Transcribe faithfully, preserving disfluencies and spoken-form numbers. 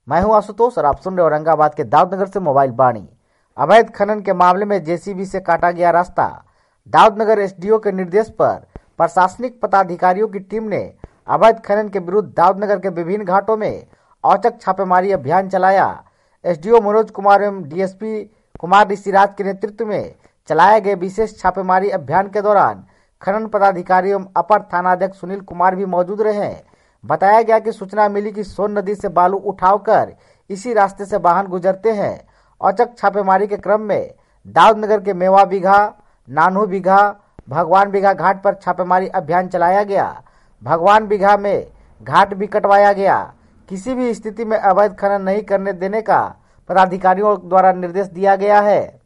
मैं हूं आशुतोष और आप सुन रहे औरंगाबाद के दाऊदनगर से मोबाइल बाणी। अवैध खनन के मामले में जेसीबी से काटा गया रास्ता। दाऊदनगर एसडीओ के निर्देश पर प्रशासनिक पदाधिकारियों की टीम ने अवैध खनन के विरुद्ध दाऊदनगर के विभिन्न घाटों में औचक छापेमारी अभियान चलाया। एसडीओ मनोज कुमार एवं डीएसपी कुमार ऋषिराज के नेतृत्व में चलाए गए विशेष छापेमारी अभियान के दौरान खनन पदाधिकारी एवं अपर थानाध्यक्ष सुनील कुमार भी मौजूद रहे। बताया गया कि सूचना मिली कि सोन नदी से बालू उठाकर इसी रास्ते से वाहन गुजरते हैं। औचक छापेमारी के क्रम में दाऊदनगर के मेवा बीघा, नानू बीघा, भगवान बीघा घाट पर छापेमारी अभियान चलाया गया। भगवान बीघा में घाट भी कटवाया गया। किसी भी स्थिति में अवैध खनन नहीं करने देने का पदाधिकारियों द्वारा निर्देश दिया गया है।